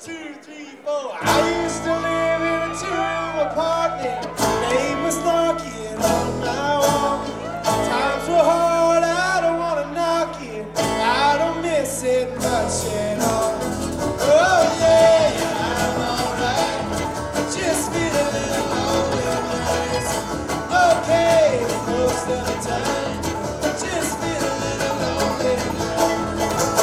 2, 3, 4. I used to live in a two-room apartment. Name was knocking on my wall. Times were hard, I don't wanna knock it. I don't miss it much at all. Oh yeah, I'm alright. I just feel a little lonely nights. Okay, most of the time. I just feel a little lonely nights.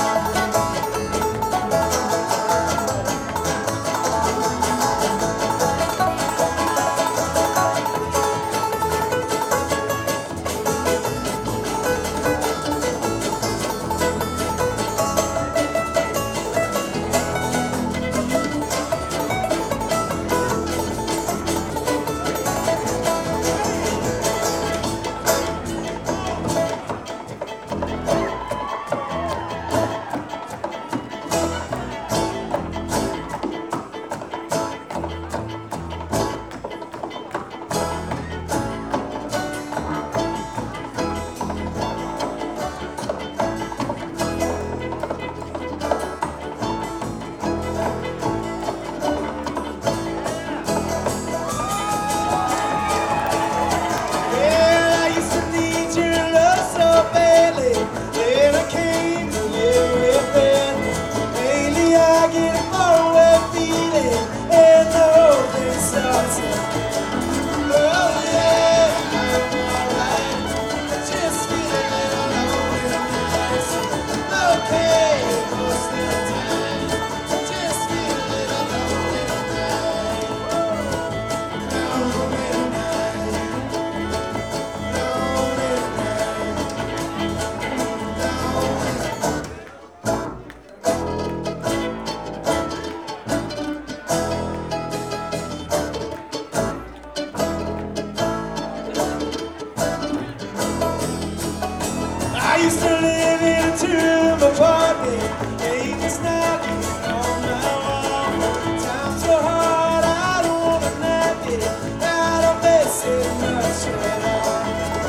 I used to live in a two-room apartment. Neighbors knocking on my wall. Times so hard, I don't wanna knock it. I don't miss it much at all.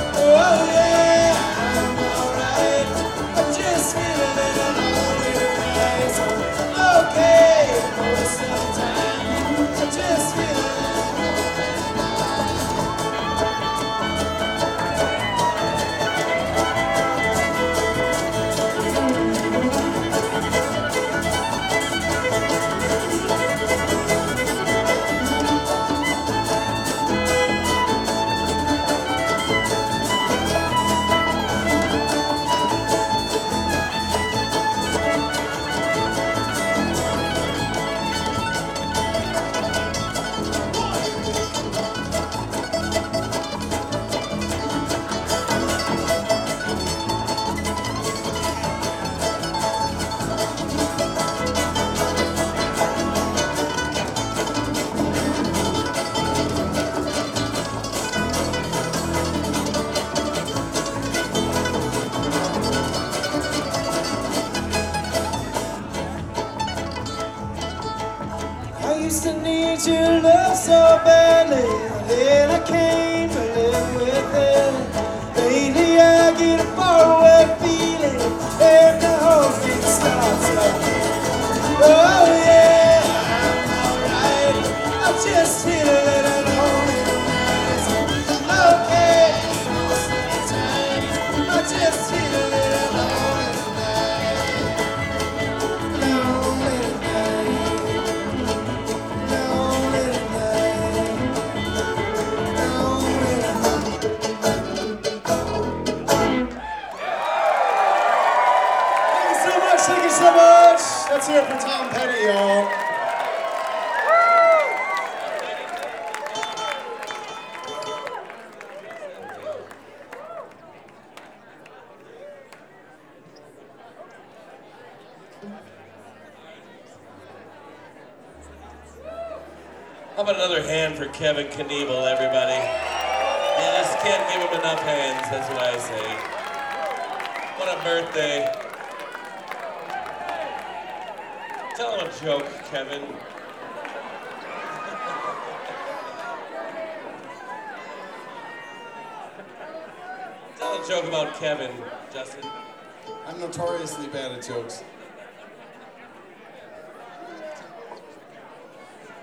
Oh yeah, I'm alright. I just feel a little lonely tonight. So okay, most of the time. I just feel a little lonely tonight. I used to need your love so badly, then I came to live with it. Lately I get a faraway feeling, and the whole thing starts up. Oh yeah, I'm alright. I just feel a little lonely tonight. Okay, most of the time, I just feel a little lonely tonight. Lonely tonight. Thank you so much. Let's hear it for Tom Petty, y'all. How about another hand for Kevin Knievel, everybody? You just can't give him enough hands, that's what I say. What a birthday. Tell him a joke, Kevin. Tell a joke about Kevin, Justin. I'm notoriously bad at jokes.